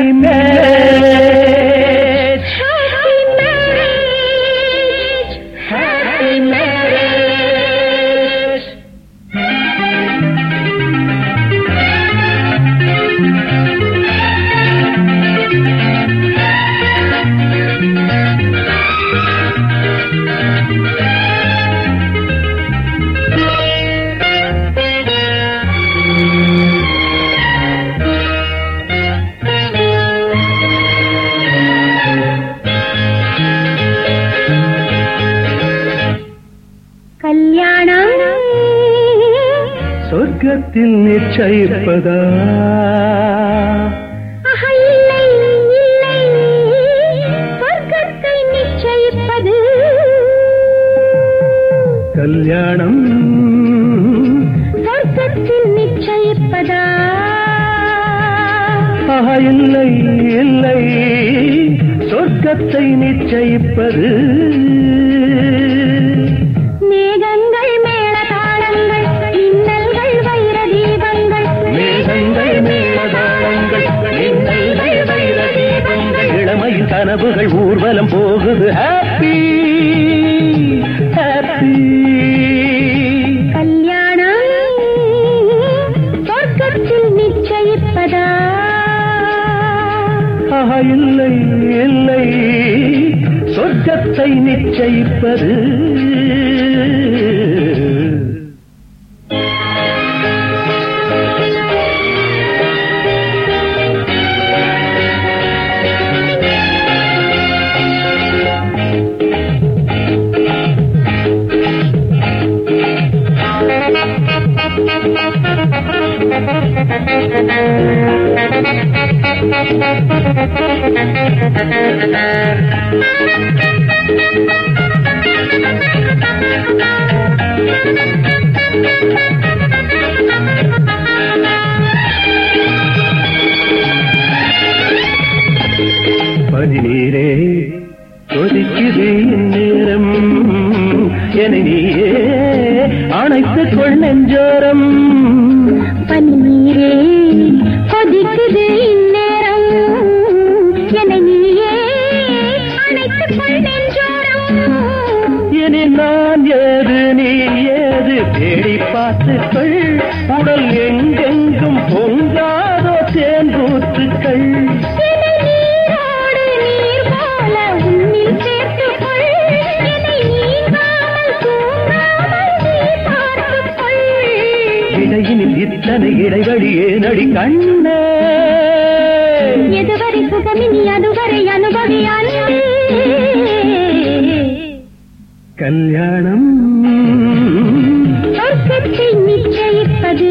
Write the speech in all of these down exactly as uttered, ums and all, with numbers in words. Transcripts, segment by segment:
marriage, happy marriage, happy marriage. கல்யாணம் சொர்க்கத்தில் நிச்சயிப்பதா? இல்லை இல்லை சொர்க்கத்தை நிச்சயிப்பது. கல்யாணம் சொர்க்கத்தில் நிச்சயிப்பதா? இல்லை இல்லை சொர்க்கத்தை நிச்சயிப்பது. மேகங்கள் மேளதாளங்கள் இன்னல்கள் வைர தீபங்கள். மேகங்கள் மேளதாளங்கள் இன்னல்கள் வைர தீபங்கள். இளமையின் கனவுகள் ஊர்வலம் போகுது. Happy happy. கல்யாணம் சொர்க்கத்தில் நிச்சயிப்பதா? இல்லை இல்லை சொர்க்கத்தை நிச்சயிப்பது. பதினீரே கொதிக்குது நேரம், என நீயே அணைத்துக் கொள் நெஞ்சோரம். பனிநீரே கொதிக்குது இந்நேரம், என நீயே அணைத்துக் கொள் நெஞ்சோரம். இனி நான் ஏது நீ ஏது தேடி பார்த்துக்கள். உடல் எங்கெங்கும் பொங்காதோ தேன்பூத்துக்கள். இடையினில் இத்தனை இடைவெளி ஏனடி கண்ணே? எதுவரை சுகமினி அதுவரை அனுபவியான். கல்யாணம் சொர்க்கத்தை நிச்சயிப்பது.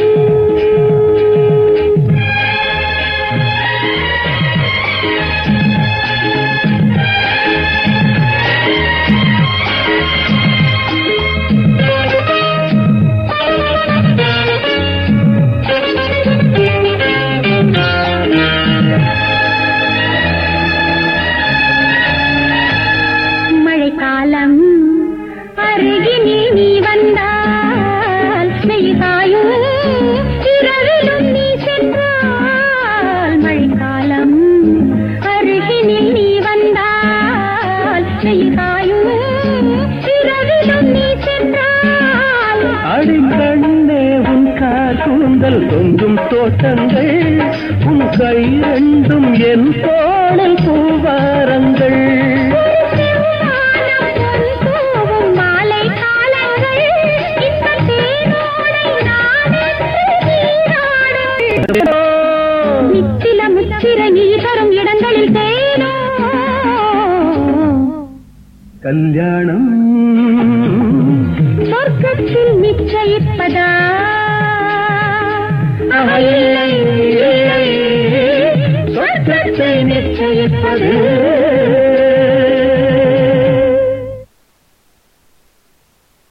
மழைக்காலம் அருகினில் நீ வந்தால் மெய்காயும் இரவிலும் நீ சென்றால். மழைக்காலம் அருகினில் நீ வந்தால் மெய்காயும் இரவிலும் நீ சென்றால். அடிக்கண்ணே உன் காதூந்தல் தொங்கும் தோட்டங்கள், உன் கை ரெண்டும் என் தோளில் பூவாரங்கள். நித்தில முத்திர நீ தரும் இடங்களில் தேனோ. கல்யாணம் சொர்க்கத்தில் நிச்சயிப்பதா? இல்லை இல்லை சொர்க்கத்தை நிச்சயிப்பது.